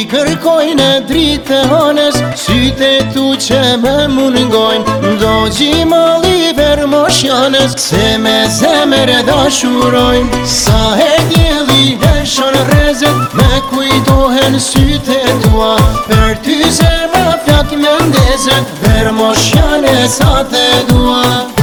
kërkojnë dritë honës, syte tu që më mungojnë, do gjimali ver moshjanës, se me zemër e dashurojnë. Sa e djeli leshon rezet, me kujtohen syte tua, për ty zemra fjak me ndezet, ver moshjanës atë dua.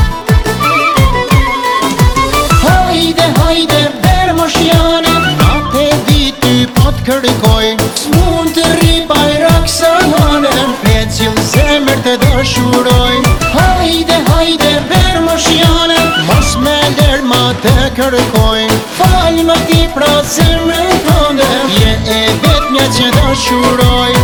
Hajde, hajde, ver moshjane, atë ditë po t'kërkoj, s'mund të rri bajrak sa hanen, me cilë zemër të dashuroj. Hajde, hajde, ver moshjane, mos me lërë ma të kërkoj, fal më ti pra zemrën tënde, je e vetmja që dashuroj.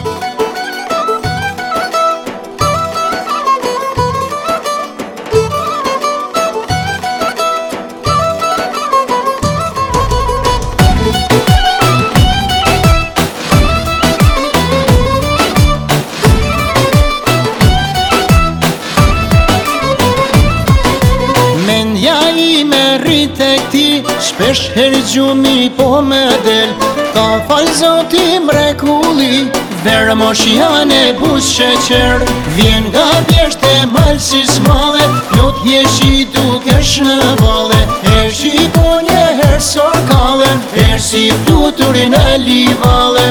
Shpesh herë gjumi po me del, ka fal zoti mrekulli, verë moshjane bus sheqer, vjen nga vjesht e malë si smale, plot jeshi dukesh në vale, herë shiko një herë sorkale, herë si fluturin e livale.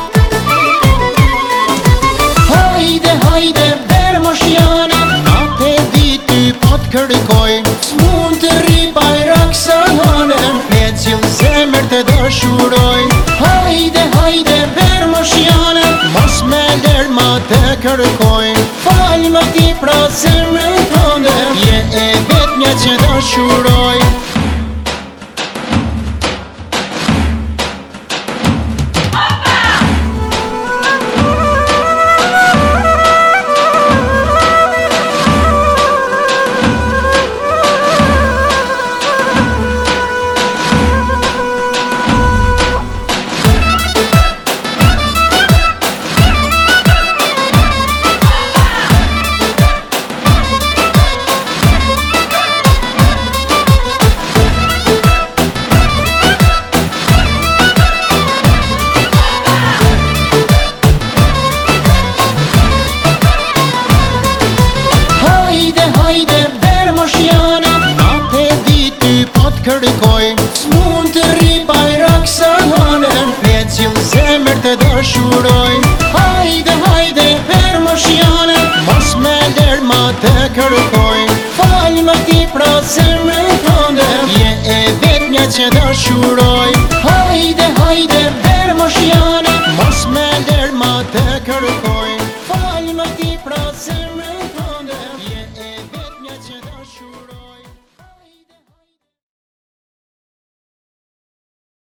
Hajde, hajde, verë moshjane, atë ditë po t'kërkoj, s'mund të rri bajrak sa hanen, me cilë zemër të dashuroj. Hajde, hajde, ver moshjane, mos me lërë ma të kërkoj, fal më ti pra zemrën tënde, je e vetmja që dashuroj. Kërkoj, s'mund të rri bajrak sa hanen, me cilë zemër të dashuroj. Hajde, hajde, ver moshjane, mos me lërë ma të kërkoj, fal më ti pra zemrën tënde, je e vetmja që dashuroj. Hajde, hajde, ver moshjane, mos me lërë ma të kërkoj.